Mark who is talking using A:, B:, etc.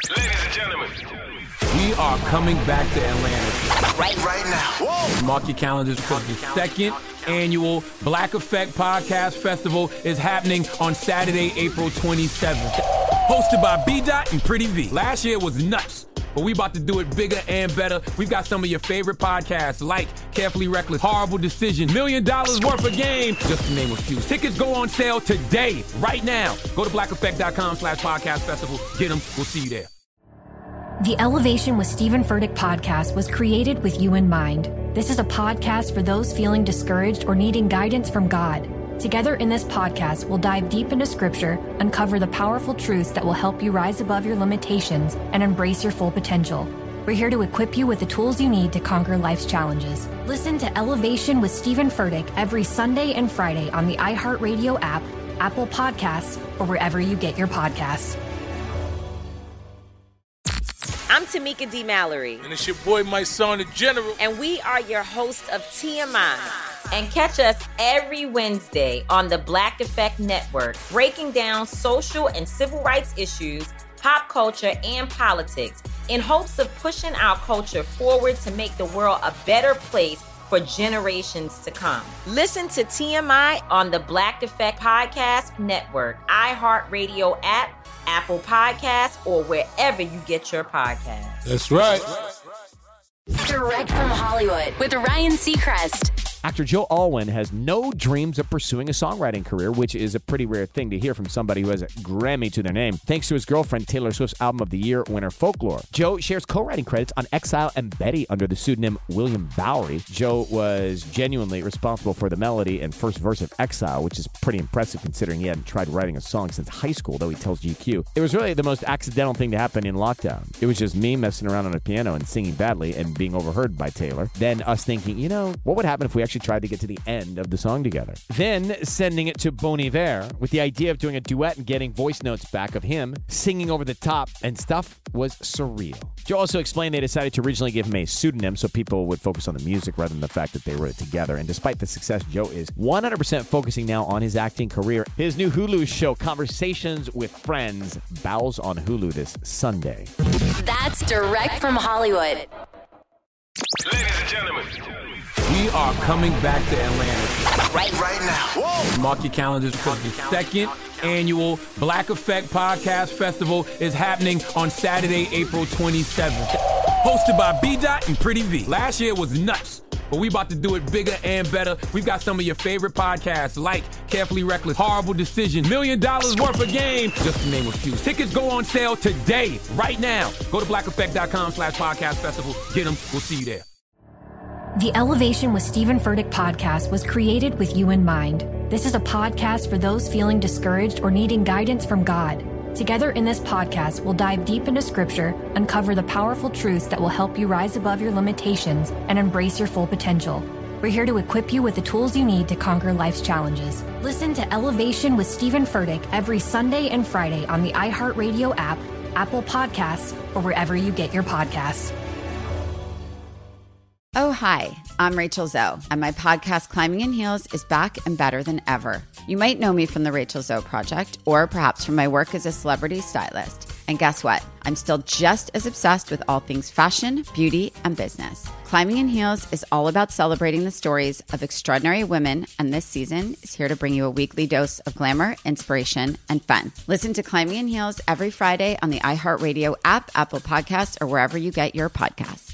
A: Ladies and gentlemen,
B: we are coming back to Atlanta
A: right now. Whoa.
B: Mark your calendars because the second annual Black Effect Podcast Festival is happening on Saturday, April 27th. Hosted by B-Dot and Pretty V. Last year was nuts, but we about to do it bigger and better. We've got some of your favorite podcasts like Carefully Reckless, Horrible Decision, $1 Million Worth of Game, just to name a few. Tickets go on sale today, right now. Go to blackeffect.com/podcast festival. Get them. We'll see you there.
C: The Elevation with Stephen Furtick podcast was created with you in mind. This is a podcast for those feeling discouraged or needing guidance from God. Together in this podcast, we'll dive deep into Scripture, uncover the powerful truths that will help you rise above your limitations and embrace your full potential. We're here to equip you with the tools you need to conquer life's challenges. Listen to Elevation with Stephen Furtick every Sunday and Friday on the iHeartRadio app, Apple Podcasts, or wherever you get your podcasts.
D: I'm Tamika D. Mallory.
E: And it's your boy, my son, the General.
D: And we are your hosts of TMI. And catch us every Wednesday on the Black Effect Network, breaking down social and civil rights issues, pop culture, and politics in hopes of pushing our culture forward to make the world a better place for generations to come. Listen to TMI on the Black Effect Podcast Network, iHeartRadio app, Apple Podcasts, or wherever you get your podcasts.
E: That's right.
F: Direct from Hollywood with Ryan Seacrest.
G: Actor Joe Alwyn has no dreams of pursuing a songwriting career, which is a pretty rare thing to hear from somebody who has a Grammy to their name, thanks to his girlfriend Taylor Swift's Album of the Year winner, Folklore. Joe shares co-writing credits on Exile and Betty under the pseudonym William Bowery. Joe was genuinely responsible for the melody and first verse of Exile, which is pretty impressive considering he hadn't tried writing a song since high school, though he tells GQ. It was really the most accidental thing to happen in lockdown. It was just me messing around on a piano and singing badly and being overheard by Taylor. Then us thinking, what would happen if we actually tried to get to the end of the song together? Then sending it to Bon Iver with the idea of doing a duet and getting voice notes back of him singing over the top, and stuff was surreal. Joe also explained they decided to originally give him a pseudonym so people would focus on the music rather than the fact that they wrote it together. And despite the success, Joe is 100% focusing now on his acting career. His new Hulu show, Conversations with Friends, bows on Hulu this Sunday.
F: That's Direct from Hollywood.
A: Ladies and gentlemen,
B: We are coming back to Atlanta
A: right now. Whoa.
B: Mark your calendars because the second annual Black Effect Podcast Festival is happening on Saturday, April 27th. Hosted by B-Dot and Pretty V. Last year was nuts, but we about to do it bigger and better. We've got some of your favorite podcasts like Carefully Reckless, Horrible Decision, $1 Million Worth of Game, just to name a few. Tickets go on sale today, right now. Go to blackeffect.com/podcast festival. Get them. We'll see you there.
C: The Elevation with Stephen Furtick podcast was created with you in mind. This is a podcast for those feeling discouraged or needing guidance from God. Together in this podcast, we'll dive deep into Scripture, uncover the powerful truths that will help you rise above your limitations and embrace your full potential. We're here to equip you with the tools you need to conquer life's challenges. Listen to Elevation with Stephen Furtick every Sunday and Friday on the iHeartRadio app, Apple Podcasts, or wherever you get your podcasts.
H: Oh, hi, I'm Rachel Zoe, and my podcast, Climbing in Heels, is back and better than ever. You might know me from the Rachel Zoe Project, or perhaps from my work as a celebrity stylist. And guess what? I'm still just as obsessed with all things fashion, beauty, and business. Climbing in Heels is all about celebrating the stories of extraordinary women, and this season is here to bring you a weekly dose of glamour, inspiration, and fun. Listen to Climbing in Heels every Friday on the iHeartRadio app, Apple Podcasts, or wherever you get your podcasts.